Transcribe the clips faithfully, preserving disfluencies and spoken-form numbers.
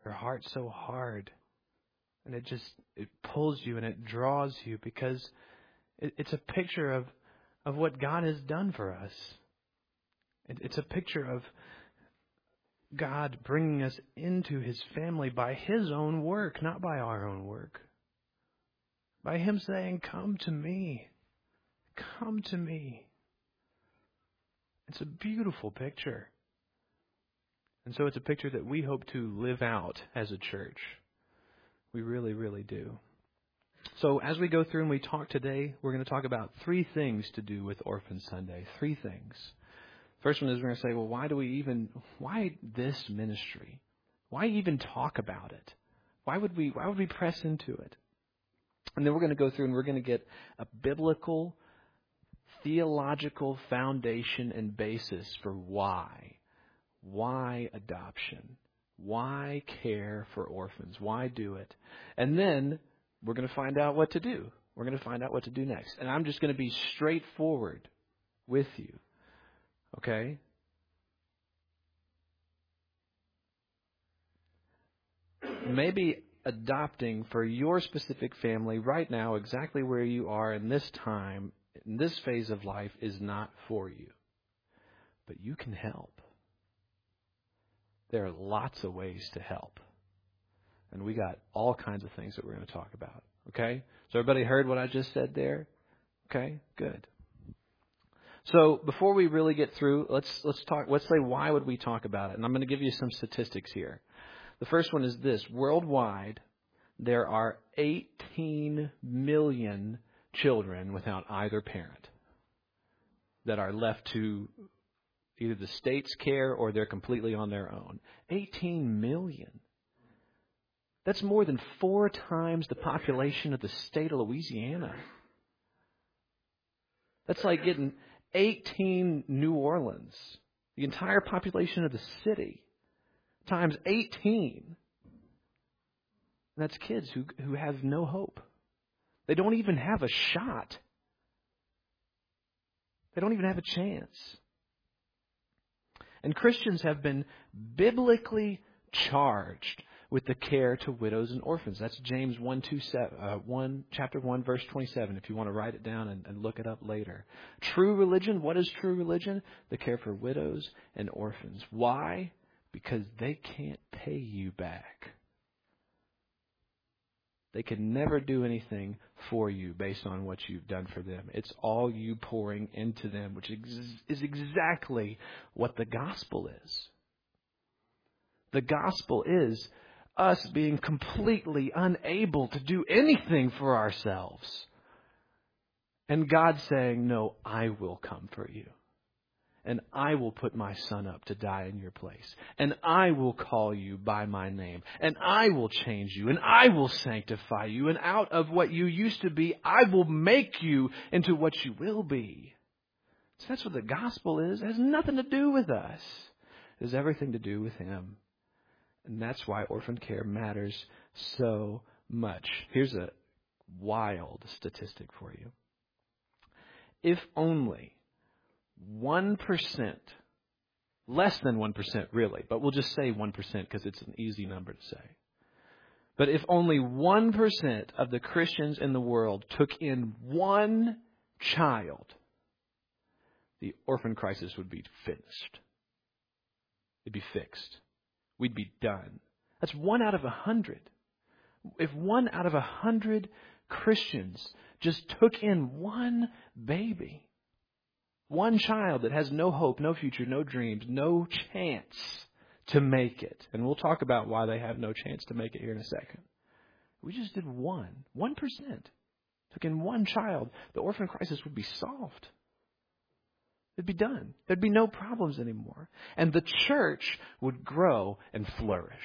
your heart so hard. And it just, it pulls you and it draws you because it, it's a picture of, of what God has done for us. It, it's a picture of God bringing us into His family by His own work, not by our own work. By Him saying, come to me. Come to me. It's a beautiful picture. And so it's a picture that we hope to live out as a church. We really, really do. So as we go through and we talk today, we're going to talk about three things to do with Orphan Sunday. Three things. First one is we're going to say, well, why do we even, why this ministry? Why even talk about it? Why would we, why would we press into it? And then we're going to go through and we're going to get a biblical, theological foundation and basis for why. Why adoption? Why care for orphans? Why do it? And then we're going to find out what to do. We're going to find out what to do next. And I'm just going to be straightforward with you. Okay? Maybe adopting for your specific family right now, exactly where you are in this time, in this phase of life, is not for you. But you can help. There are lots of ways to help. And we got all kinds of things that we're going to talk about. Okay? So everybody heard what I just said there? Okay? Good. So before we really get through, let's let's talk let's say why would we talk about it? And I'm going to give you some statistics here. The first one is this. Worldwide, there are eighteen million children without either parent that are left to either the state's care or they're completely on their own. eighteen million. That's more than four times the population of the state of Louisiana. That's like getting eighteen New Orleans, the entire population of the city, times eighteen. And that's kids who, who have no hope. They don't even have a shot. They don't even have a chance. And Christians have been biblically charged with the care to widows and orphans. That's James one, two, seven, uh, one, chapter one, verse twenty-seven, if you want to write it down and, and look it up later. True religion, what is true religion? The care for widows and orphans. Why? Because they can't pay you back. They can never do anything for you based on what you've done for them. It's all you pouring into them, which is exactly what the gospel is. The gospel is us being completely unable to do anything for ourselves. And God saying, no, I will come for you. And I will put my son up to die in your place. And I will call you by my name. And I will change you. And I will sanctify you. And out of what you used to be, I will make you into what you will be. So that's what the gospel is. It has nothing to do with us. It has everything to do with Him. And that's why orphan care matters so much. Here's a wild statistic for you. If only one percent, less than one percent really, but we'll just say one percent because it's an easy number to say. But if only one percent of the Christians in the world took in one child, the orphan crisis would be finished. It'd be fixed. We'd be done. That's one out of a hundred. If one out of a hundred Christians just took in one baby, one child that has no hope, no future, no dreams, no chance to make it. And we'll talk about why they have no chance to make it here in a second. We just did one. One percent. Took in one child. The orphan crisis would be solved. It'd be done. There'd be no problems anymore. And the church would grow and flourish.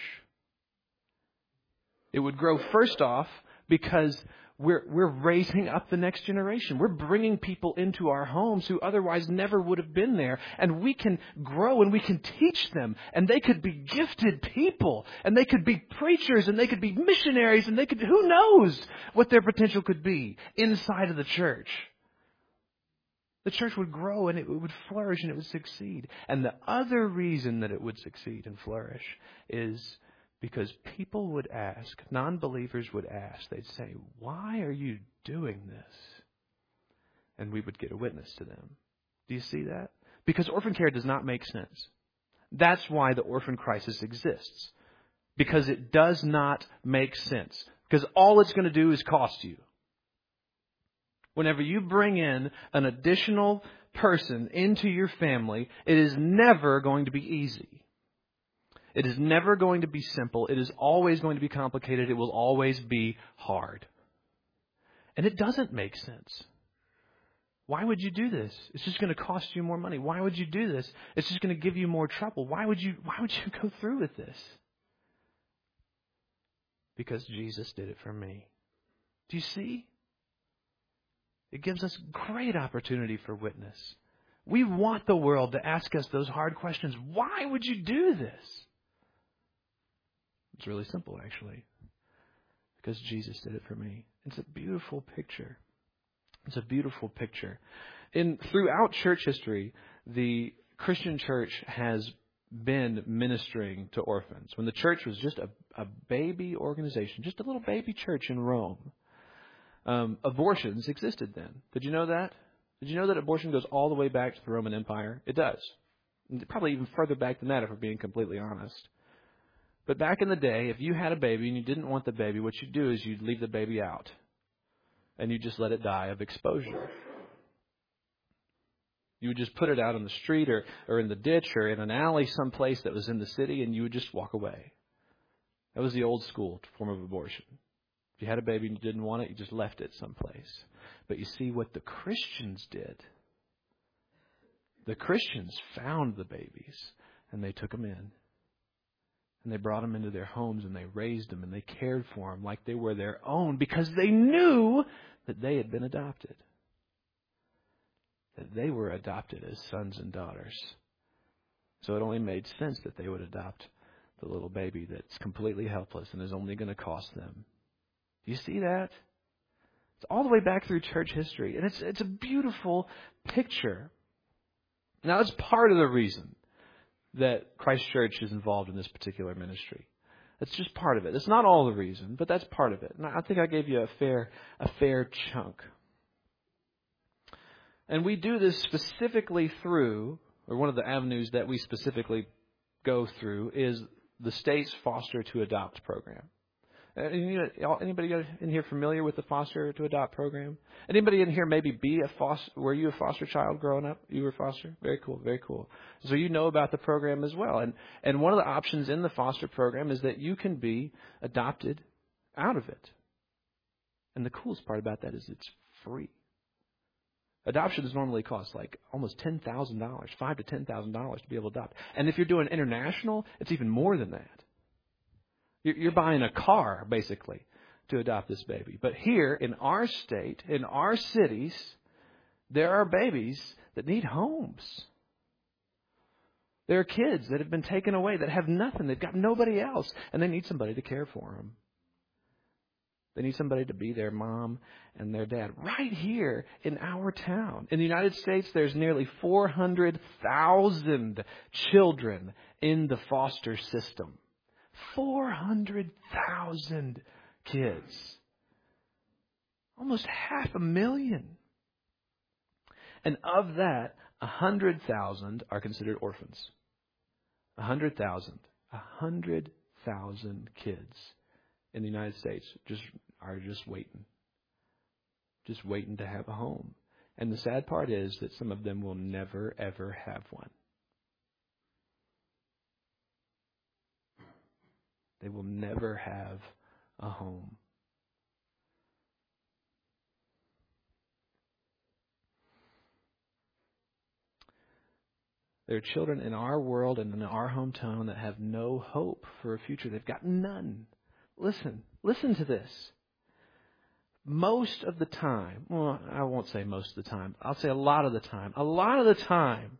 It would grow first off because We're, we're raising up the next generation. We're bringing people into our homes who otherwise never would have been there. And we can grow and we can teach them. And they could be gifted people. And they could be preachers and they could be missionaries. And they could, who knows what their potential could be inside of the church. The church would grow and it would flourish and it would succeed. And the other reason that it would succeed and flourish is Because people would ask, non-believers would ask, they'd say, why are you doing this? And we would get a witness to them. Do you see that? Because orphan care does not make sense. That's why the orphan crisis exists. Because it does not make sense. Because all it's going to do is cost you. Whenever you bring in an additional person into your family, it is never going to be easy. It is never going to be simple. It is always going to be complicated. It will always be hard. And it doesn't make sense. Why would you do this? It's just going to cost you more money. Why would you do this? It's just going to give you more trouble. Why would you, why would you go through with this? Because Jesus did it for me. Do you see? It gives us great opportunity for witness. We want the world to ask us those hard questions. Why would you do this? It's really simple, actually. Because Jesus did it for me. It's a beautiful picture. It's a beautiful picture. In throughout church history, the Christian church has been ministering to orphans. When the church was just a, a baby organization, just a little baby church in Rome, um, abortions existed then. Did you know that? Did you know that abortion goes all the way back to the Roman Empire? It does. Probably even further back than that, if we're being completely honest. But back in the day, if you had a baby and you didn't want the baby, what you'd do is you'd leave the baby out. And you just let it die of exposure. You would just put it out on the street or, or in the ditch or in an alley someplace that was in the city, and you would just walk away. That was the old school form of abortion. If you had a baby and you didn't want it, you just left it someplace. But you see what the Christians did. The Christians found the babies, and they took them in. And they brought them into their homes, and they raised them, and they cared for them like they were their own, because they knew that they had been adopted. That they were adopted as sons and daughters. So it only made sense that they would adopt the little baby that's completely helpless and is only going to cost them. Do you see that? It's all the way back through church history, and it's it's a beautiful picture. Now, it's part of the reason that Christ Church is involved in this particular ministry. It's just part of it. It's not all the reason, but that's part of it. And I think I gave you a fair, a fair chunk. And we do this specifically through, or one of the avenues that we specifically go through is the state's foster to adopt program. Anybody in here familiar with the foster to adopt program? Anybody in here maybe be a foster? Were you a foster child growing up? You were foster? Very cool, very cool. So you know about the program as well. And and one of the options in the foster program is that you can be adopted out of it. And the coolest part about that is it's free. Adoptions normally cost like almost ten thousand dollars, five to ten thousand dollars to be able to adopt. And if you're doing international, it's even more than that. You're buying a car, basically, to adopt this baby. But here, in our state, in our cities, there are babies that need homes. There are kids that have been taken away that have nothing. They've got nobody else, and they need somebody to care for them. They need somebody to be their mom and their dad right here in our town. In the United States, there's nearly four hundred thousand children in the foster system. four hundred thousand kids. Almost half a million. And of that, one hundred thousand are considered orphans. one hundred thousand. one hundred thousand kids in the United States just are just waiting. Just waiting to have a home. And the sad part is that some of them will never, ever have one. They will never have a home. There are children in our world and in our hometown that have no hope for a future. They've got none. Listen, listen to this. Most of the time, well, I won't say most of the time. I'll say a lot of the time. A lot of the time,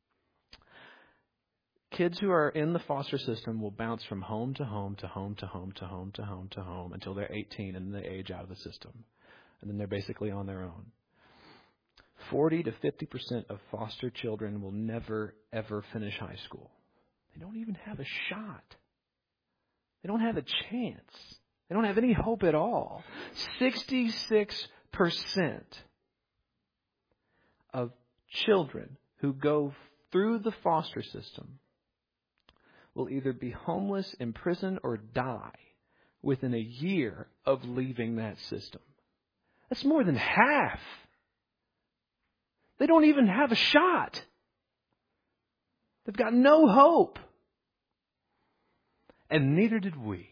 kids who are in the foster system will bounce from home to home to home to home to home to home to home until they're eighteen and then they age out of the system. And then they're basically on their own. forty to fifty percent of foster children will never, ever finish high school. They don't even have a shot. They don't have a chance. They don't have any hope at all. sixty-six percent of children who go through the foster system will either be homeless, in prison, or die within a year of leaving that system. That's more than half. They don't even have a shot. They've got no hope. And neither did we.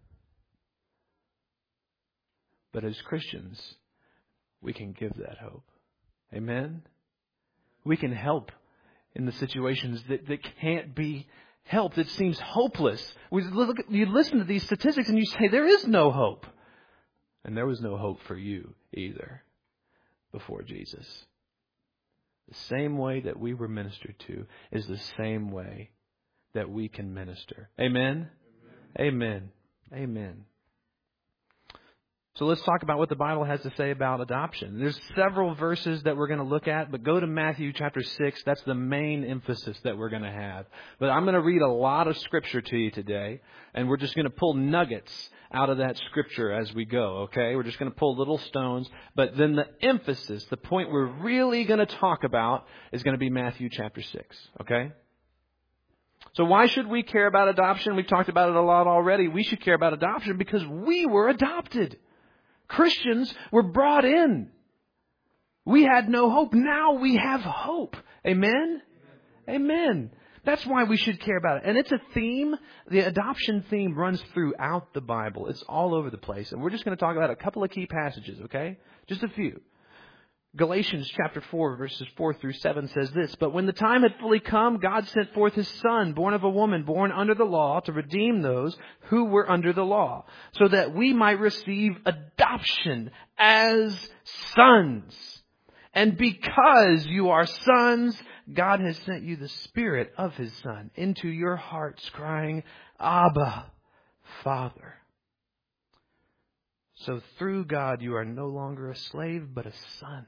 But as Christians, we can give that hope. Amen? We can help in the situations that, that can't be helped. It seems hopeless. We look, you listen to these statistics and you say, there is no hope. And there was no hope for you either before Jesus. The same way that we were ministered to is the same way that we can minister. Amen? Amen. Amen. Amen. So let's talk about what the Bible has to say about adoption. There's several verses that we're going to look at, but go to Matthew chapter six. That's the main emphasis that we're going to have. But I'm going to read a lot of Scripture to you today, and we're just going to pull nuggets out of that Scripture as we go, okay? We're just going to pull little stones, but then the emphasis, the point we're really going to talk about is going to be Matthew chapter six, okay? So why should we care about adoption? We've talked about it a lot already. We should care about adoption because we were adopted. Christians were brought in. We had no hope. Now we have hope. Amen? Amen? Amen. That's why we should care about it. And it's a theme. The adoption theme runs throughout the Bible. It's all over the place. And we're just going to talk about a couple of key passages, okay? Just a few. Galatians chapter four, verses four through seven says this, "But when the time had fully come, God sent forth His Son, born of a woman, born under the law, to redeem those who were under the law, so that we might receive adoption as sons. And because you are sons, God has sent you the Spirit of His Son into your hearts, crying, Abba, Father. So through God you are no longer a slave, but a son.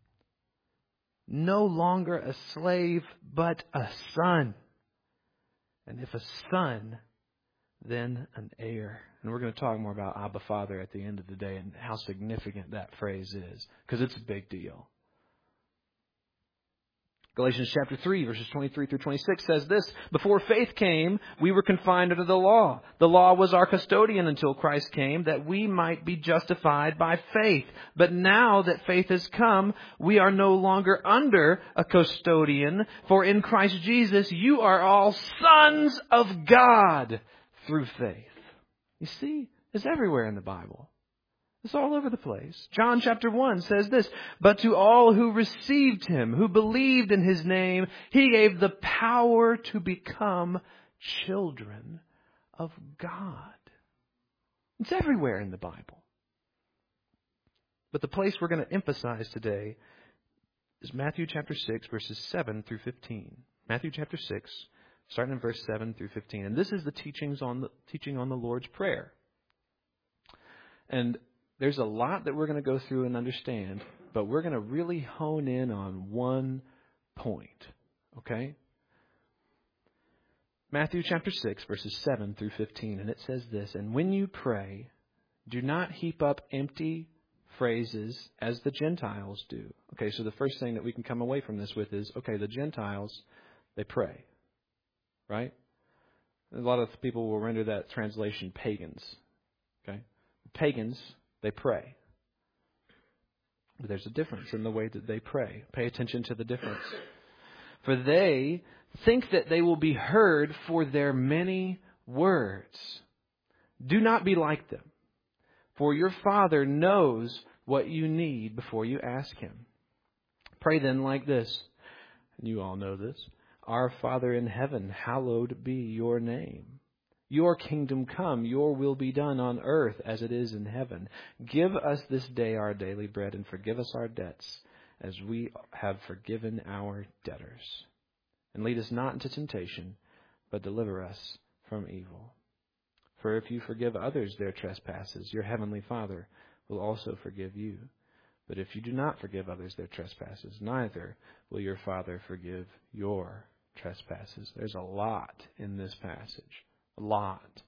No longer a slave, but a son. And if a son, then an heir." And we're going to talk more about Abba Father at the end of the day and how significant that phrase is, because it's a big deal. Galatians chapter three, verses twenty-three through twenty-six says this, "Before faith came, we were confined under the law. The law was our custodian until Christ came, that we might be justified by faith. But now that faith has come, we are no longer under a custodian. For in Christ Jesus, you are all sons of God through faith." You see, it's everywhere in the Bible. It's all over the place. John chapter one says this, "But to all who received Him, who believed in His name, He gave the power to become children of God." It's everywhere in the Bible. But the place we're going to emphasize today is Matthew chapter six, verses seven through fifteen. Matthew chapter six, starting in verse seven through fifteen. And this is the teachings on the teaching on the Lord's Prayer. And there's a lot that we're going to go through and understand, but we're going to really hone in on one point. Okay? Matthew chapter six, verses seven through fifteen. And it says this, "And when you pray, do not heap up empty phrases as the Gentiles do." Okay, so the first thing that we can come away from this with is, okay, the Gentiles, they pray. Right? A lot of people will render that translation pagans. Okay? Pagans, they pray. But there's a difference in the way that they pray. Pay attention to the difference. "For they think that they will be heard for their many words. Do not be like them, for your Father knows what you need before you ask Him. Pray then like this," and you all know this, "Our Father in heaven, hallowed be your name. Your kingdom come, your will be done on earth as it is in heaven. Give us this day our daily bread, and forgive us our debts as we have forgiven our debtors. And lead us not into temptation, but deliver us from evil. For if you forgive others their trespasses, your heavenly Father will also forgive you. But if you do not forgive others their trespasses, neither will your Father forgive your trespasses." There's a lot in this passage. A lot.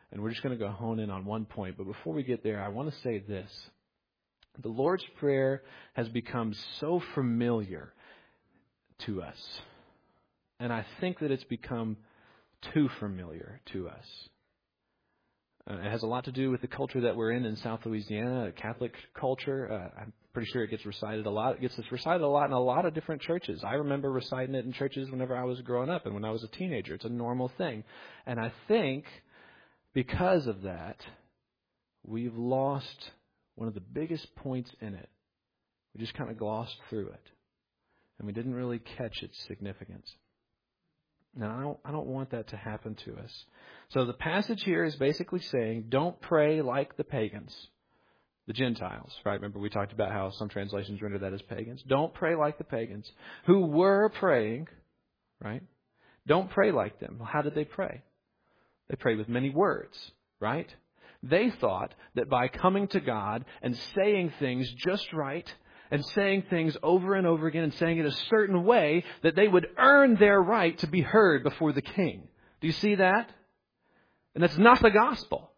And we're just going to go hone in on one point. But before we get there, I want to say this. The Lord's Prayer has become so familiar to us. And I think that it's become too familiar to us. Uh, it has a lot to do with the culture that we're in in South Louisiana, Catholic culture. Uh, I'm pretty sure it gets recited a lot. It gets recited a lot in a lot of different churches. I remember reciting it in churches whenever I was growing up and when I was a teenager. It's a normal thing. And I think because of that, we've lost one of the biggest points in it. We just kind of glossed through it. And we didn't really catch its significance. Now, I don't, I don't want that to happen to us. So the passage here is basically saying, don't pray like the pagans, the Gentiles, right? Remember we talked about how some translations render that as pagans. Don't pray like the pagans who were praying, right? Don't pray like them. Well, how did they pray? They prayed with many words, right? They thought that by coming to God and saying things just right, and saying things over and over again and saying it a certain way, that they would earn their right to be heard before the king. Do you see that? And that's not the gospel.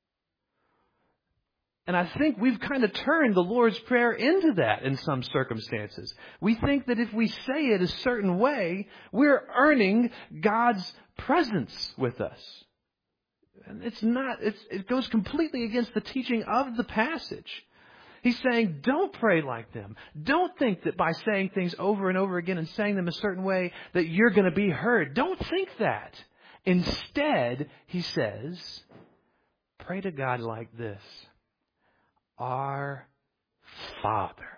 And I think we've kind of turned the Lord's Prayer into that in some circumstances. We think that if we say it a certain way, we're earning God's presence with us. And it's not, it's, it goes completely against the teaching of the passage. He's saying, don't pray like them. Don't think that by saying things over and over again and saying them a certain way that you're going to be heard. Don't think that. Instead, he says, pray to God like this. Our Father.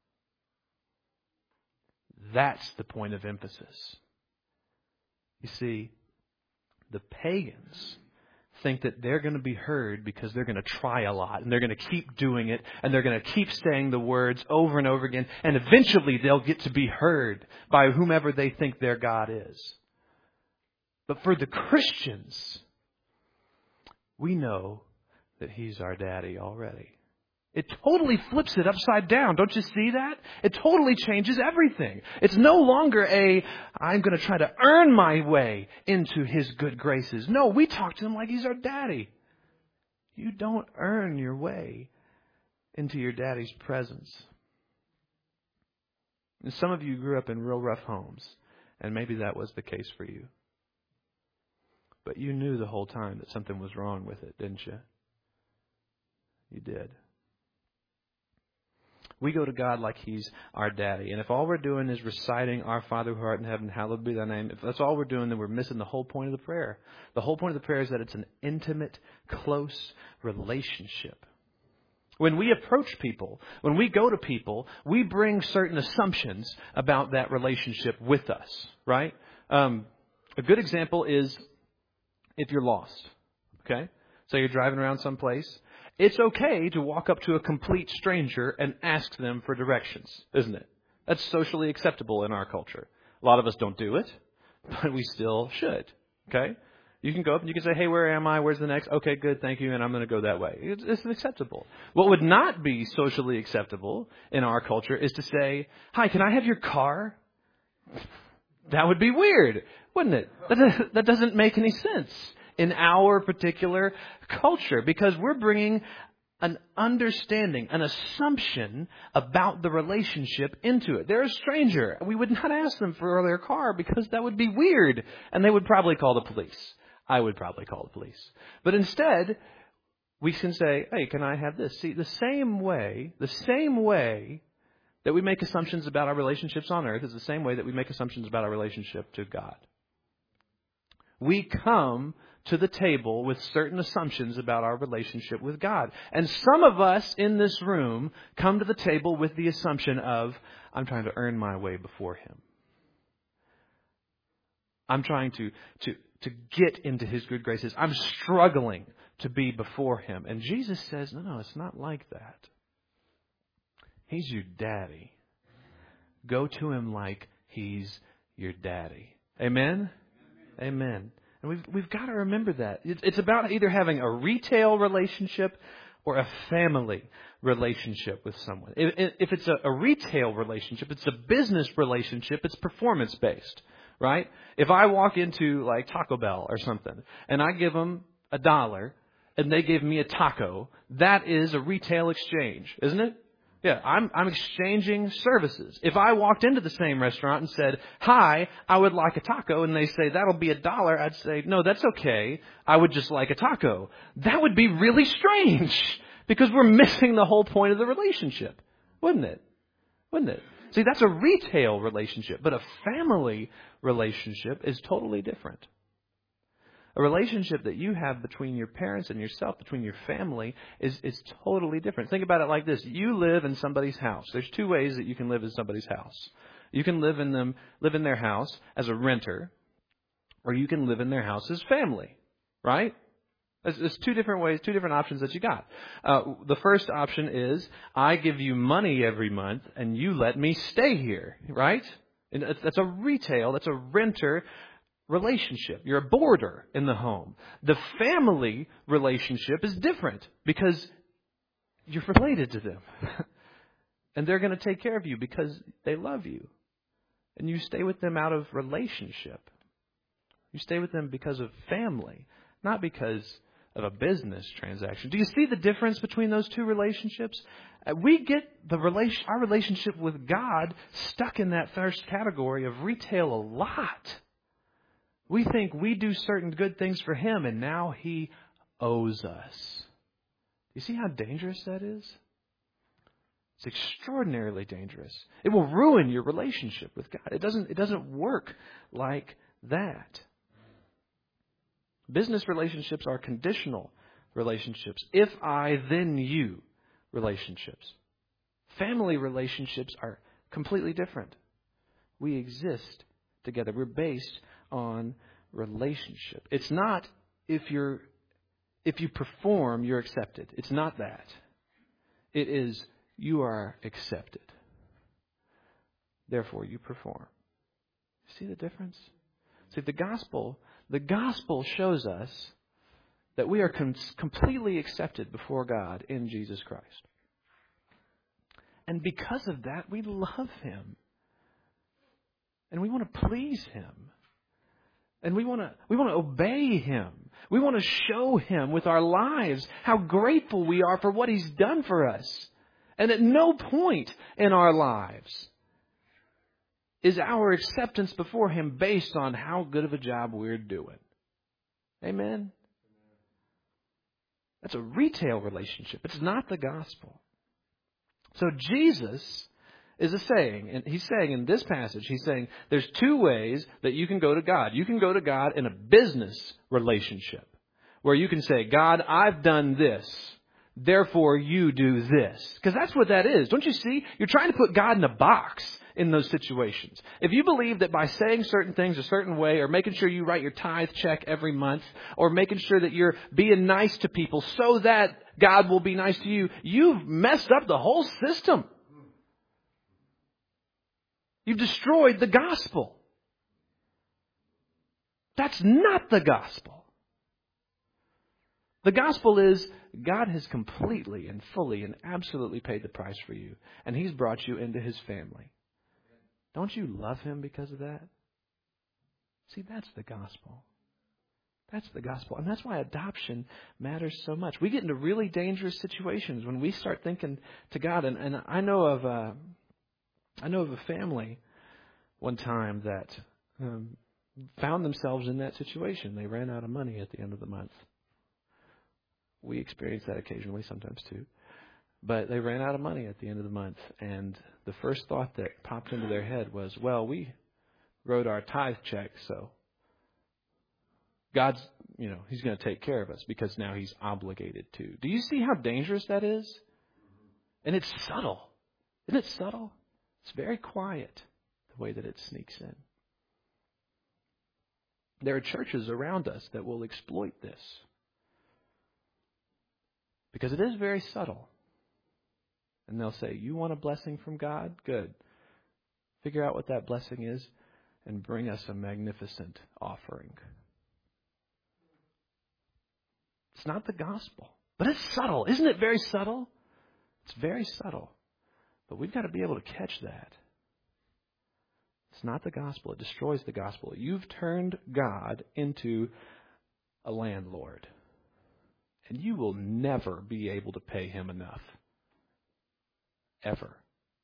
That's the point of emphasis. You see, the pagans think that they're going to be heard because they're going to try a lot and they're going to keep doing it and they're going to keep saying the words over and over again, and eventually they'll get to be heard by whomever they think their God is. But for the Christians, we know that He's our daddy already. It totally flips it upside down. Don't you see that? It totally changes everything. It's no longer a, I'm going to try to earn my way into His good graces. No, we talk to Him like He's our daddy. You don't earn your way into your daddy's presence. And some of you grew up in real rough homes, and maybe that was the case for you. But you knew the whole time that something was wrong with it, didn't you? You did. We go to God like He's our daddy. And if all we're doing is reciting Our Father who art in heaven, hallowed be thy name, if that's all we're doing, then we're missing the whole point of the prayer. The whole point of the prayer is that it's an intimate, close relationship. When we approach people, when we go to people, we bring certain assumptions about that relationship with us, right? Um, a good example is if you're lost, okay? So you're driving around someplace. It's okay to walk up to a complete stranger and ask them for directions, isn't it? That's socially acceptable in our culture. A lot of us don't do it, but we still should, okay? You can go up and you can say, hey, where am I? Where's the next? Okay, good, thank you, and I'm going to go that way. It's, it's acceptable. What would not be socially acceptable in our culture is to say, hi, can I have your car? That would be weird, wouldn't it? That, that doesn't make any sense in our particular culture, because we're bringing an understanding, an assumption about the relationship into it. They're a stranger. We would not ask them for their car because that would be weird, and they would probably call the police. I would probably call the police. But instead, we can say, hey, can I have this? See, the same way, the same way that we make assumptions about our relationships on earth is the same way that we make assumptions about our relationship to God. We come to the table with certain assumptions about our relationship with God. And some of us in this room come to the table with the assumption of, I'm trying to earn my way before Him. I'm trying to, to, to get into His good graces. I'm struggling to be before Him. And Jesus says, no, no, it's not like that. He's your daddy. Go to Him like He's your daddy. Amen? Amen. And we've we've got to remember that. It's about either having a retail relationship or a family relationship with someone. If, if it's a, a retail relationship, it's a business relationship, it's performance-based, right? If I walk into like Taco Bell or something and I give them a dollar and they give me a taco, that is a retail exchange, isn't it? Yeah, I'm I'm exchanging services. If I walked into the same restaurant and said, "Hi, I would like a taco," and they say, "That'll be a dollar," I'd say, "No, that's okay. I would just like a taco." That would be really strange because we're missing the whole point of the relationship, wouldn't it? Wouldn't it? See, that's a retail relationship, but a family relationship is totally different. A relationship that you have between your parents and yourself, between your family, is, is totally different. Think about it like this. You live in somebody's house. There's two ways that you can live in somebody's house. You can live in them, live in their house as a renter, or you can live in their house as family, right? There's, there's two different ways, two different options that you got. Uh, the first option is I give you money every month and you let me stay here, right? And that's a retail, that's a renter relationship. You're a boarder in the home. The family relationship is different because you're related to them. And they're going to take care of you because they love you. And you stay with them out of relationship. You stay with them because of family, not because of a business transaction. Do you see the difference between those two relationships? We get the relation, our relationship with God stuck in that first category of retail a lot. We think we do certain good things for Him, and now He owes us. You see how dangerous that is? It's extraordinarily dangerous. It will ruin your relationship with God. It doesn't, it doesn't work like that. Business relationships are conditional relationships. If I, then you relationships. Family relationships are completely different. We exist together. We're based on relationship. It's not if you're if you perform, you're accepted. It's not that. It is you are accepted. Therefore, you perform. See the difference? See, the gospel, the gospel shows us that we are com- completely accepted before God in Jesus Christ. And because of that, we love Him. And we want to please Him. And we want to we want to obey Him. We want to show Him with our lives how grateful we are for what He's done for us. And at no point in our lives is our acceptance before Him based on how good of a job we're doing. Amen? That's a retail relationship. It's not the gospel. So Jesus is a saying, and he's saying in this passage, he's saying there's two ways that you can go to God. You can go to God in a business relationship where you can say, God, I've done this, therefore you do this. Because that's what that is. Don't you see? You're trying to put God in a box in those situations. If you believe that by saying certain things a certain way, or making sure you write your tithe check every month, or making sure that you're being nice to people so that God will be nice to you, you've messed up the whole system. You've destroyed the gospel. That's not the gospel. The gospel is God has completely and fully and absolutely paid the price for you. And He's brought you into His family. Don't you love Him because of that? See, that's the gospel. That's the gospel. And that's why adoption matters so much. We get into really dangerous situations when we start thinking to God. And, and I know of a, I know of a family one time that um, found themselves in that situation. They ran out of money at the end of the month. We experience that occasionally, sometimes too. But they ran out of money at the end of the month. And the first thought that popped into their head was, well, we wrote our tithe check, so God's, you know, He's going to take care of us because now He's obligated to. Do you see how dangerous that is? And it's subtle. Isn't it subtle? It's very quiet, the way that it sneaks in. There are churches around us that will exploit this because it is very subtle. And they'll say, you want a blessing from God? Good. Figure out what that blessing is and bring us a magnificent offering. It's not the gospel, but it's subtle. Isn't it very subtle? It's very subtle. But we've got to be able to catch that. It's not the gospel. It destroys the gospel. You've turned God into a landlord. And you will never be able to pay him enough. Ever.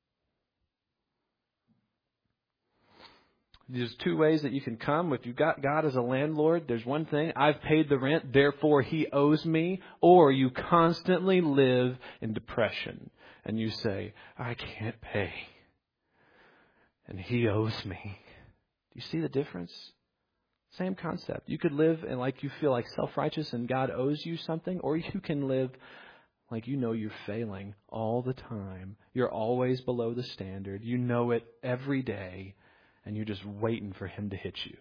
There's two ways that you can come. If you've got God as a landlord, there's one thing. I've paid the rent, therefore he owes me. Or you constantly live in depression. And you say, I can't pay. And he owes me. Do you see the difference? Same concept. You could live and like you feel like self-righteous and God owes you something. Or you can live like you know you're failing all the time. You're always below the standard. You know it every day. And you're just waiting for him to hit you.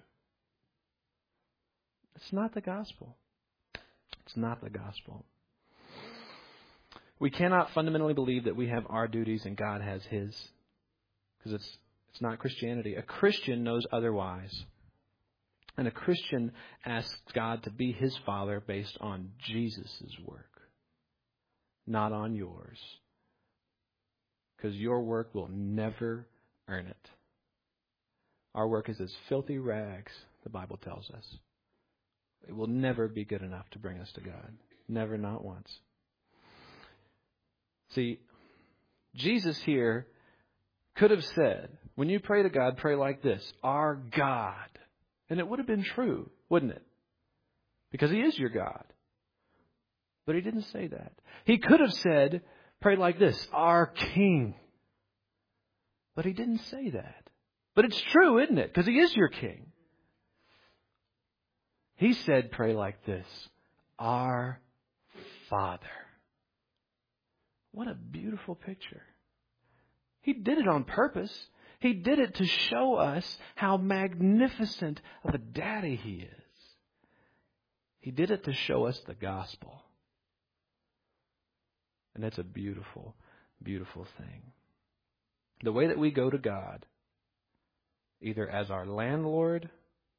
It's not the gospel. It's not the gospel. We cannot fundamentally believe that we have our duties and God has his. Because it's it's not Christianity. A Christian knows otherwise. And a Christian asks God to be his Father based on Jesus' work. Not on yours. Because your work will never earn it. Our work is as filthy rags, the Bible tells us. It will never be good enough to bring us to God. Never, not once. See, Jesus here could have said, when you pray to God, pray like this, our God. And it would have been true, wouldn't it? Because he is your God. But he didn't say that. He could have said, pray like this, our King. But he didn't say that. But it's true, isn't it? Because he is your King. He said, pray like this, our Father. What a beautiful picture. He did it on purpose. He did it to show us how magnificent of a daddy he is. He did it to show us the gospel. And that's a beautiful, beautiful thing. The way that we go to God, either as our landlord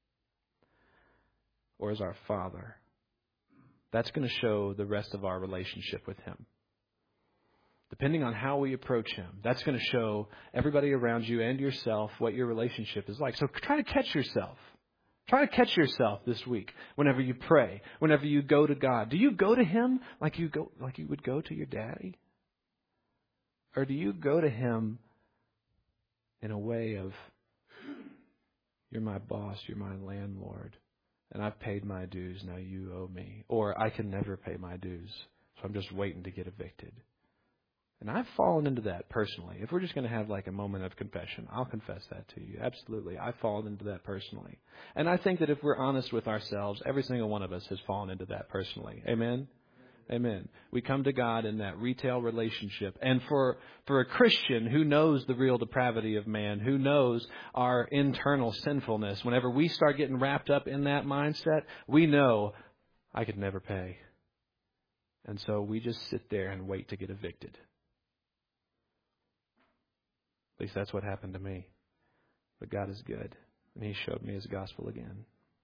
or as our Father, that's going to show the rest of our relationship with him. Depending on how we approach him, that's going to show everybody around you and yourself what your relationship is like. So try to catch yourself. Try to catch yourself this week whenever you pray, whenever you go to God. Do you go to him like you go like you would go to your daddy? Or do you go to him in a way of, you're my boss, you're my landlord, and I've paid my dues, now you owe me. Or I can never pay my dues, so I'm just waiting to get evicted. And I've fallen into that personally. If we're just going to have like a moment of confession, I'll confess that to you. Absolutely. I've fallen into that personally. And I think that if we're honest with ourselves, every single one of us has fallen into that personally. Amen? Amen. We come to God in that retail relationship. And for, for a Christian who knows the real depravity of man, who knows our internal sinfulness, whenever we start getting wrapped up in that mindset, we know I could never pay. And so we just sit there and wait to get evicted. At least that's what happened to me. But God is good. And he showed me his gospel again.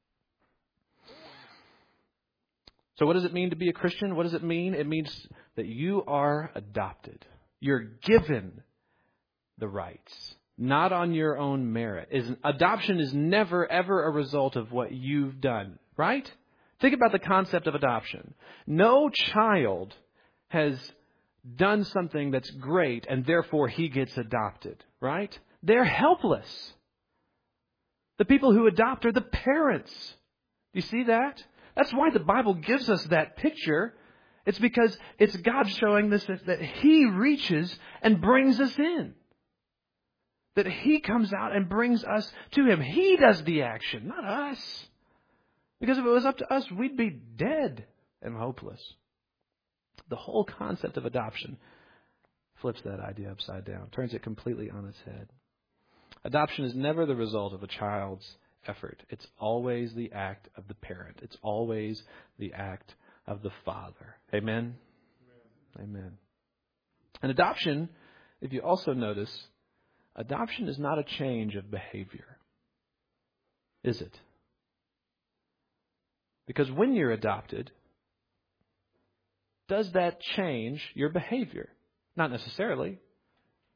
So what does it mean to be a Christian? What does it mean? It means that you are adopted. You're given the rights, not on your own merit. Is adoption is never, ever a result of what you've done, right? Think about the concept of adoption. No child has done something that's great and therefore he gets adopted, right? They're helpless. The people who adopt are the parents. Do you see that? That's why the Bible gives us that picture. It's because it's God showing this, that he reaches and brings us in. That he comes out and brings us to him. He does the action, not us. Because if it was up to us, we'd be dead and hopeless. The whole concept of adoption flips that idea upside down, turns it completely on its head. Adoption is never the result of a child's effort. It's always the act of the parent. It's always the act of the father. Amen? Amen. Amen. And adoption, if you also notice, adoption is not a change of behavior. Is it? Because when you're adopted, does that change your behavior? Not necessarily.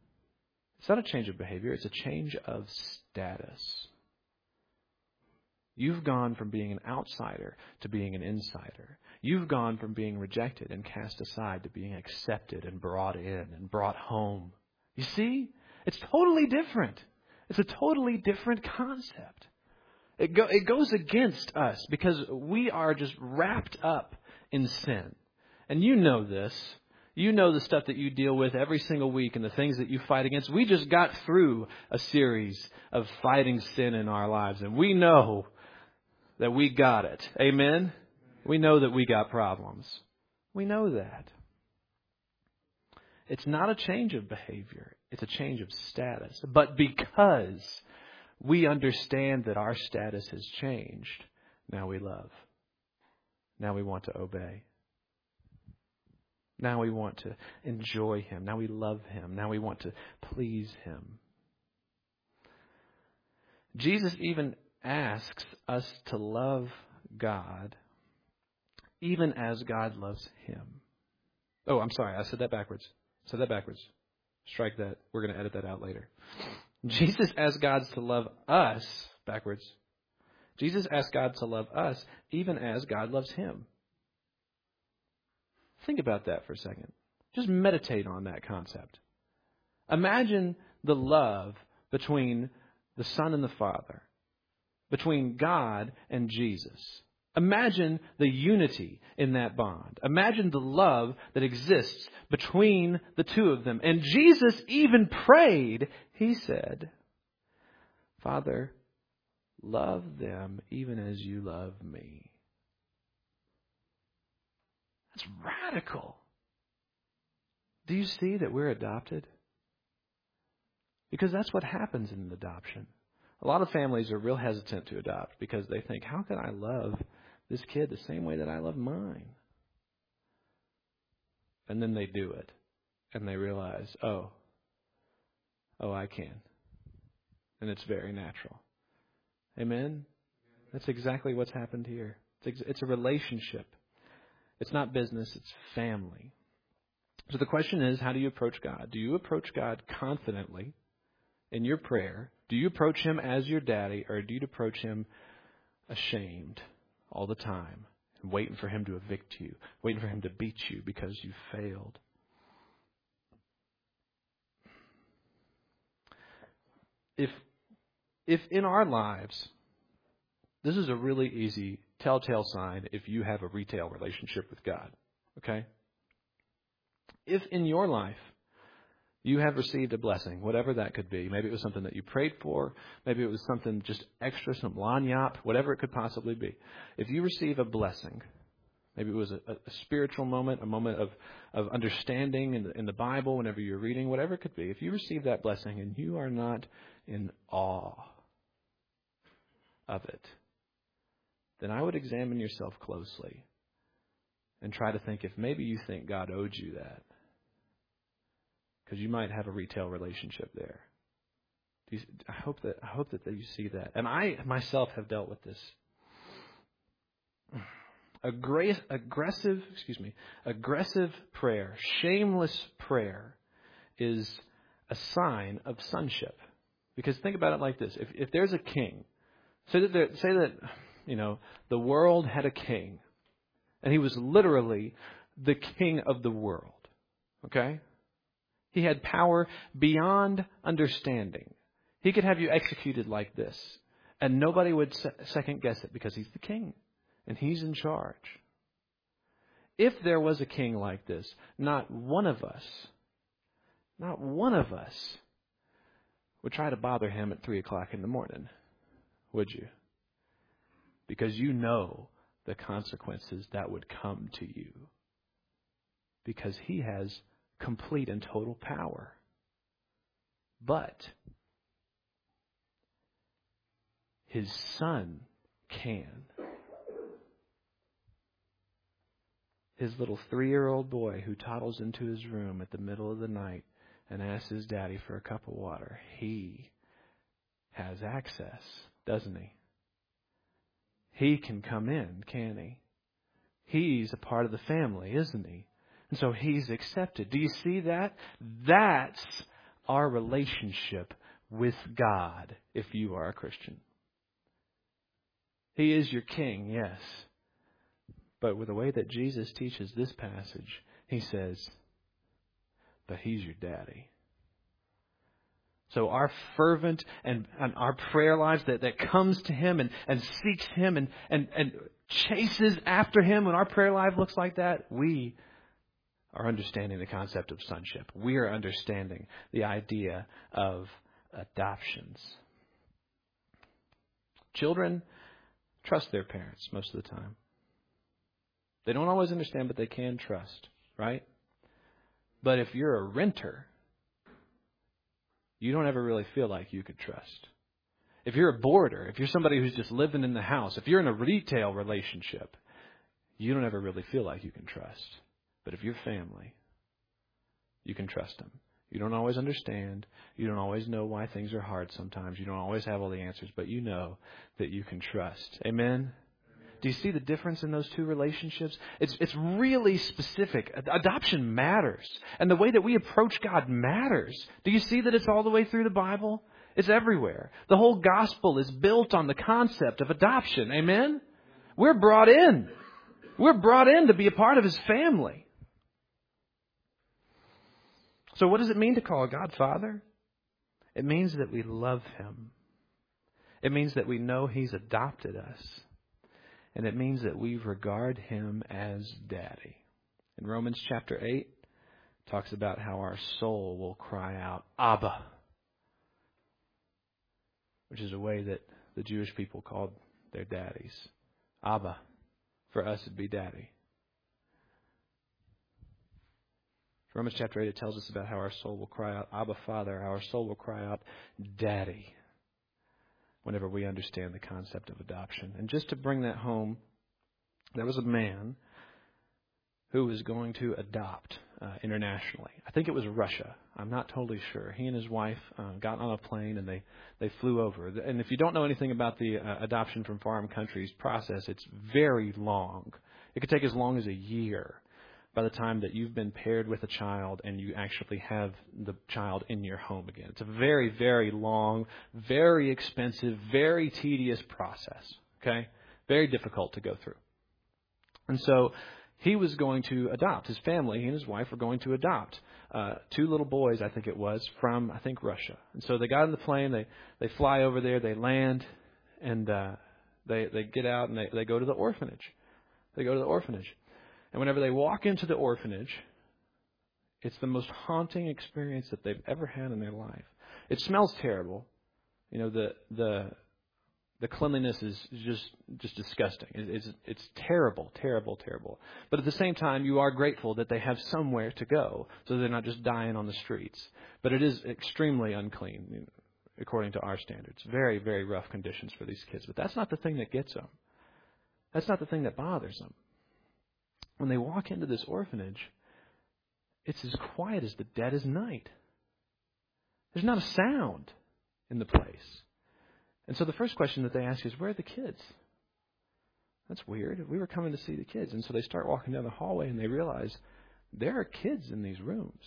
It's not a change of behavior. It's a change of status. You've gone from being an outsider to being an insider. You've gone from being rejected and cast aside to being accepted and brought in and brought home. You see? It's totally different. It's a totally different concept. It, go, it goes against us because we are just wrapped up in sin. And you know this. You know the stuff that you deal with every single week and the things that you fight against. We just got through a series of fighting sin in our lives. And we know that we got it. Amen? We know that we got problems. We know that. It's not a change of behavior. It's a change of status. But because we understand that our status has changed, now we love. Now we want to obey. Now we want to enjoy Him. Now we love Him. Now we want to please Him. Jesus even asks us to love God even as God loves Him. Oh, I'm sorry. I said that backwards. I said that backwards. Strike that. We're going to edit that out later. Jesus asked God to love us backwards. Jesus asked God to love us even as God loves Him. Think about that for a second. Just meditate on that concept. Imagine the love between the Son and the Father, between God and Jesus. Imagine the unity in that bond. Imagine the love that exists between the two of them. And Jesus even prayed. He said, Father, love them even as you love me. That's radical. Do you see that we're adopted? Because that's what happens in adoption. A lot of families are real hesitant to adopt because they think, how can I love this kid the same way that I love mine? And then they do it. And they realize, oh, oh, I can. And it's very natural. Amen? That's exactly what's happened here. It's, it's a relationship. It's not business, it's family. So the question is, how do you approach God? Do you approach God confidently in your prayer? Do you approach Him as your daddy, or do you approach Him ashamed all the time and waiting for Him to evict you, waiting for Him to beat you because you failed? If, if in our lives, this is a really easy telltale sign if you have a retail relationship with God, okay? If in your life you have received a blessing, whatever that could be, maybe it was something that you prayed for, maybe it was something just extra, some lanyap, whatever it could possibly be. If you receive a blessing, maybe it was a, a spiritual moment, a moment of, of understanding in the, in the Bible, whenever you're reading, whatever it could be, if you receive that blessing and you are not in awe of it, then I would examine yourself closely and try to think if maybe you think God owed you that. Because you might have a retail relationship there. Do you, I hope that I hope that you see that. And I myself have dealt with this. Aggra- aggressive, excuse me, aggressive prayer, shameless prayer is a sign of sonship. Because think about it like this: if if there's a king, say that there, say that you know the world had a king, and he was literally the king of the world. Okay. He had power beyond understanding. He could have you executed like this, and nobody would second guess it because he's the king, and he's in charge. If there was a king like this, not one of us, not one of us would try to bother him at three o'clock in the morning, would you? Because you know the consequences that would come to you. Because he has complete and total power. But his son can. His little three-year-old boy who toddles into his room at the middle of the night and asks his daddy for a cup of water, he has access, doesn't he? He can come in, can he? He's a part of the family, isn't he? And so he's accepted. Do you see that? That's our relationship with God if you are a Christian. He is your king, yes. But with the way that Jesus teaches this passage, he says, but he's your daddy. So our fervent and, and our prayer lives that, that comes to him and, and seeks him and, and, and chases after him, when our prayer life looks like that, we are understanding the concept of sonship. We are understanding the idea of adoptions. Children trust their parents most of the time. They don't always understand, but they can trust, right? But if you're a renter, you don't ever really feel like you could trust. If you're a boarder, if you're somebody who's just living in the house, if you're in a retail relationship, you don't ever really feel like you can trust. But if you're family, you can trust them. You don't always understand. You don't always know why things are hard sometimes. You don't always have all the answers, but you know that you can trust. Amen? Do you see the difference in those two relationships? It's it's really specific. Adoption matters. And the way that we approach God matters. Do you see that it's all the way through the Bible? It's everywhere. The whole gospel is built on the concept of adoption. Amen? We're brought in. We're brought in to be a part of his family. So what does it mean to call God Father? It means that we love him. It means that we know he's adopted us. And it means that we regard him as daddy. In Romans chapter eight, it talks about how our soul will cry out, Abba, which is a way that the Jewish people called their daddies. Abba. For us, it'd be daddy. Romans chapter eight, it tells us about how our soul will cry out, Abba, Father. Our soul will cry out, Daddy, whenever we understand the concept of adoption. And just to bring that home, there was a man who was going to adopt uh, internationally. I think it was Russia. I'm not totally sure. He and his wife uh, got on a plane and they, they flew over. And if you don't know anything about the uh, adoption from foreign countries process, it's very long. It could take as long as a year by the time that you've been paired with a child and you actually have the child in your home again. It's a very, very long, very expensive, very tedious process. Okay? Very difficult to go through. And so he was going to adopt. His family, he and his wife were going to adopt uh, two little boys, I think it was, from, I think, Russia. And so they got on the plane, they, they fly over there, they land, and uh, they, they get out and they, they go to the orphanage. They go to the orphanage. And whenever they walk into the orphanage, it's the most haunting experience that they've ever had in their life. It smells terrible. You know, the the the cleanliness is just just disgusting. It's it's terrible, terrible, terrible. But at the same time, you are grateful that they have somewhere to go, so they're not just dying on the streets. But it is extremely unclean, according to our standards. Very, very rough conditions for these kids. But that's not the thing that gets them. That's not the thing that bothers them. When they walk into this orphanage, it's as quiet as the dead as night. There's not a sound in the place. And so the first question that they ask is, where are the kids? That's weird. We were coming to see the kids. And so they start walking down the hallway and they realize there are kids in these rooms.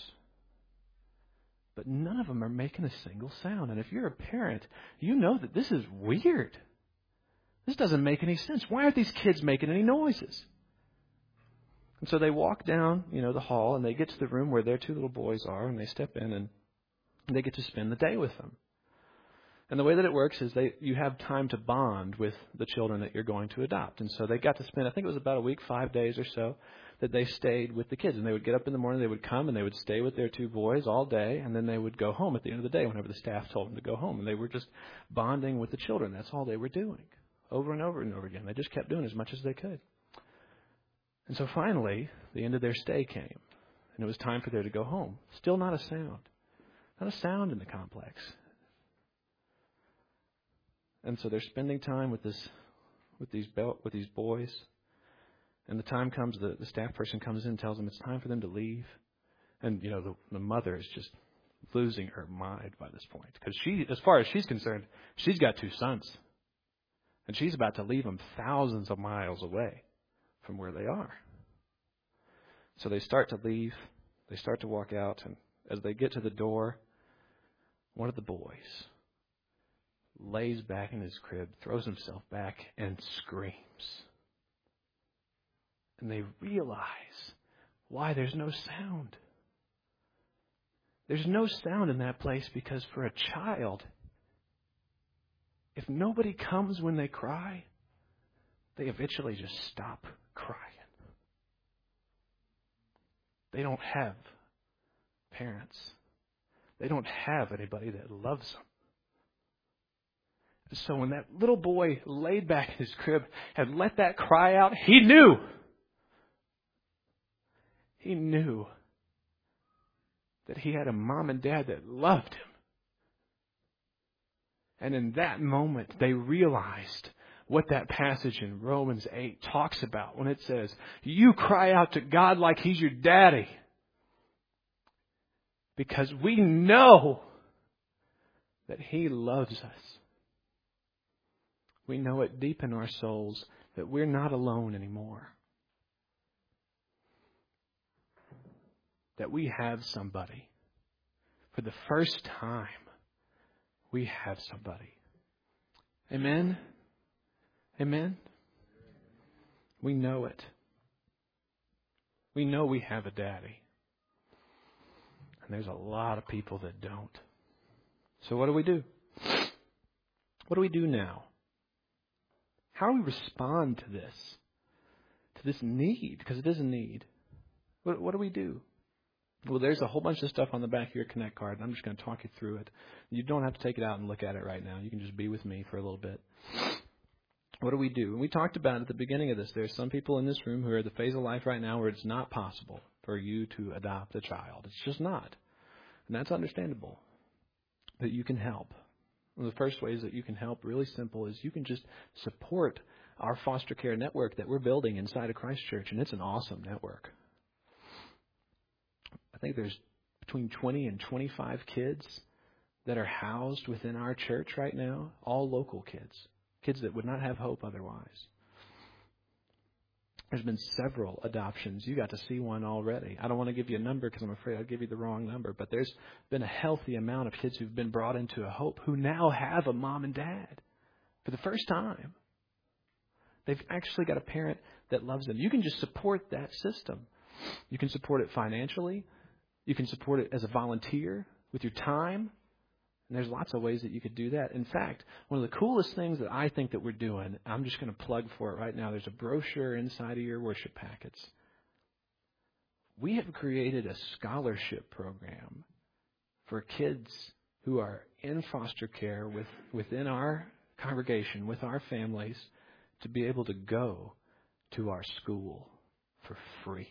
But none of them are making a single sound. And if you're a parent, you know that this is weird. This doesn't make any sense. Why aren't these kids making any noises? And so they walk down, you know, the hall, and they get to the room where their two little boys are, and they step in, and they get to spend the day with them. And the way that it works is they you have time to bond with the children that you're going to adopt. And so they got to spend, I think it was about a week, five days or so, that they stayed with the kids. And they would get up in the morning, they would come, and they would stay with their two boys all day, and then they would go home at the end of the day whenever the staff told them to go home. And they were just bonding with the children. That's all they were doing, over and over and over again. They just kept doing as much as they could. And so finally, the end of their stay came, and it was time for them to go home. Still not a sound. Not a sound in the complex. And so they're spending time with this, with these with these boys. And the time comes, the, the staff person comes in and tells them it's time for them to leave. And, you know, the, the mother is just losing her mind by this point. Because she, as far as she's concerned, she's got two sons. And she's about to leave them thousands of miles away from where they are. So they start to leave. They start to walk out. And as they get to the door, one of the boys lays back in his crib, throws himself back, and screams. And they realize why there's no sound. There's no sound in that place because for a child, if nobody comes when they cry, they eventually just stop crying. They don't have parents. They don't have anybody that loves them. So when that little boy laid back in his crib and let that cry out, he knew. He knew that he had a mom and dad that loved him. And in that moment, they realized what that passage in Romans eight talks about when it says, you cry out to God like He's your daddy. Because we know that He loves us. We know it deep in our souls that we're not alone anymore. That we have somebody. For the first time, we have somebody. Amen? Amen? We know it. We know we have a daddy. And there's a lot of people that don't. So what do we do? What do we do now? How do we respond to this? To this need? Because it is a need. What, what do we do? Well, there's a whole bunch of stuff on the back of your Connect card, and I'm just going to talk you through it. You don't have to take it out and look at it right now. You can just be with me for a little bit. What do we do? And we talked about at the beginning of this, there's some people in this room who are at the phase of life right now where it's not possible for you to adopt a child. It's just not. And that's understandable. That you can help. One of the first ways that you can help, really simple, is you can just support our foster care network that we're building inside of Christ Church, and it's an awesome network. I think there's between twenty and twenty-five kids that are housed within our church right now, all local kids, kids that would not have hope otherwise. There's been several adoptions. You got to see one already. I don't want to give you a number because I'm afraid I'll give you the wrong number, but there's been a healthy amount of kids who've been brought into a hope who now have a mom and dad for the first time. They've actually got a parent that loves them. You can just support that system. You can support it financially. You can support it as a volunteer with your time. And there's lots of ways that you could do that. In fact, one of the coolest things that I think that we're doing, I'm just going to plug for it right now. There's a brochure inside of your worship packets. We have created a scholarship program for kids who are in foster care with, within our congregation, with our families, to be able to go to our school for free.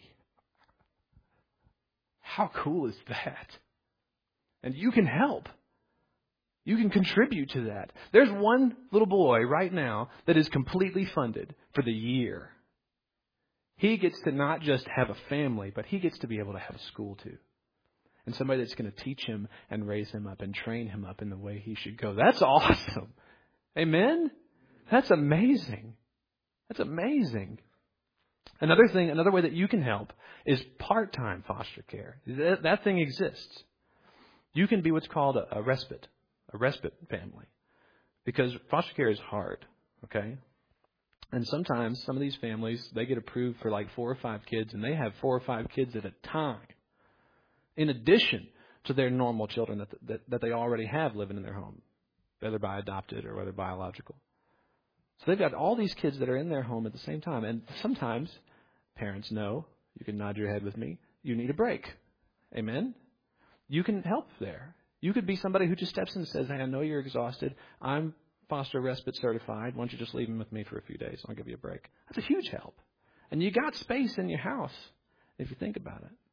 How cool is that? And you can help. You can contribute to that. There's one little boy right now that is completely funded for the year. He gets to not just have a family, but he gets to be able to have a school too. And somebody that's going to teach him and raise him up and train him up in the way he should go. That's awesome. Amen? That's amazing. That's amazing. Another thing, another way that you can help is part-time foster care. That, that thing exists. You can be what's called a, a respite, a respite family, because foster care is hard, okay? And sometimes some of these families, they get approved for like four or five kids, and they have four or five kids at a time, in addition to their normal children that, that, that they already have living in their home, whether by adopted or whether biological. So they've got all these kids that are in their home at the same time. And sometimes parents know, you can nod your head with me, you need a break. Amen? You can help there. You could be somebody who just steps in and says, hey, I know you're exhausted. I'm foster respite certified. Why don't you just leave them with me for a few days? I'll give you a break. That's a huge help. And you got space in your house, if you think about it.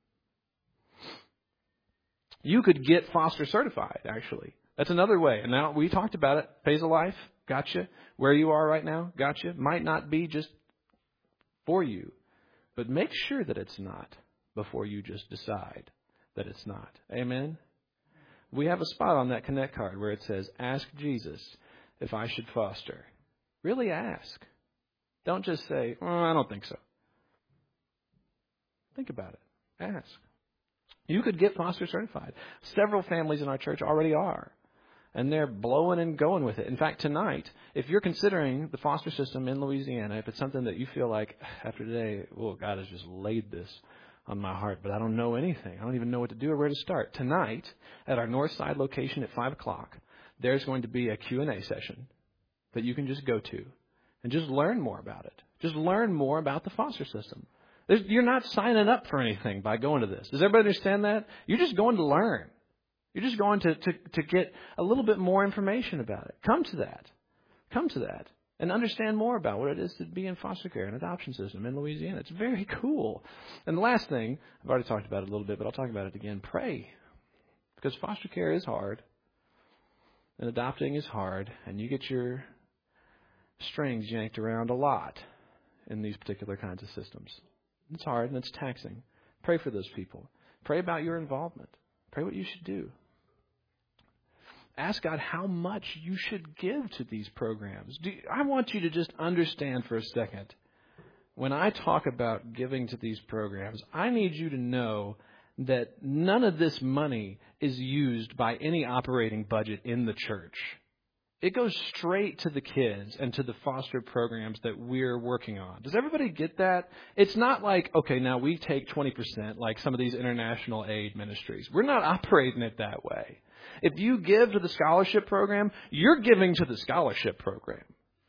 You could get foster certified, actually. That's another way. And now we talked about it. Phase of life. Gotcha. Where you are right now. Gotcha. Might not be just for you. But make sure that it's not before you just decide that it's not. Amen? We have a spot on that Connect card where it says, ask Jesus if I should foster. Really ask. Don't just say, oh, I don't think so. Think about it. Ask. You could get foster certified. Several families in our church already are. And they're blowing and going with it. In fact, tonight, if you're considering the foster system in Louisiana, if it's something that you feel like after today, well, God has just laid this on my heart, but I don't know anything. I don't even know what to do or where to start. Tonight, at our North Side location at five o'clock, there's going to be a Q and A session that you can just go to and just learn more about it. Just learn more about the foster system. There's, you're not signing up for anything by going to this. Does everybody understand that? You're just going to learn. You're just going to, to, to get a little bit more information about it. Come to that. Come to that. And understand more about what it is to be in foster care and adoption system in Louisiana. It's very cool. And the last thing, I've already talked about it a little bit, but I'll talk about it again. Pray. Because foster care is hard. And adopting is hard. And you get your strings yanked around a lot in these particular kinds of systems. It's hard and it's taxing. Pray for those people. Pray about your involvement. Pray what you should do. Ask God how much you should give to these programs. Do you, I want you to just understand for a second. When I talk about giving to these programs, I need you to know that none of this money is used by any operating budget in the church. It goes straight to the kids and to the foster programs that we're working on. Does everybody get that? It's not like, okay, now we take twenty percent like some of these international aid ministries. We're not operating it that way. If you give to the scholarship program, you're giving to the scholarship program.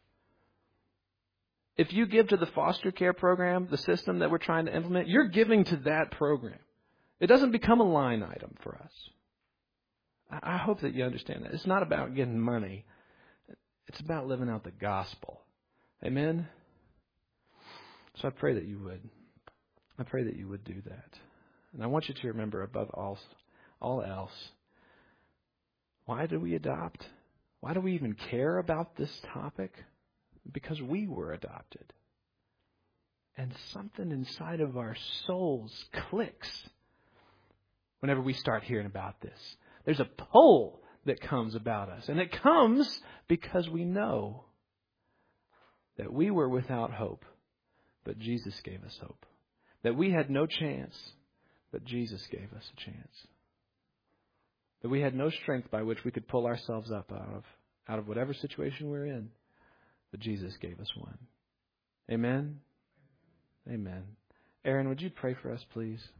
If you give to the foster care program, the system that we're trying to implement, you're giving to that program. It doesn't become a line item for us. I hope that you understand that. It's not about getting money. It's about living out the gospel. Amen? So I pray that you would. I pray that you would do that. And I want you to remember above all, all else, why do we adopt? Why do we even care about this topic? Because we were adopted. And something inside of our souls clicks whenever we start hearing about this. There's a pull that comes about us. And it comes because we know that we were without hope, but Jesus gave us hope. That we had no chance, but Jesus gave us a chance. That we had no strength by which we could pull ourselves up out of, out of whatever situation we're in, but Jesus gave us one. Amen? Amen. Aaron, would you pray for us, please?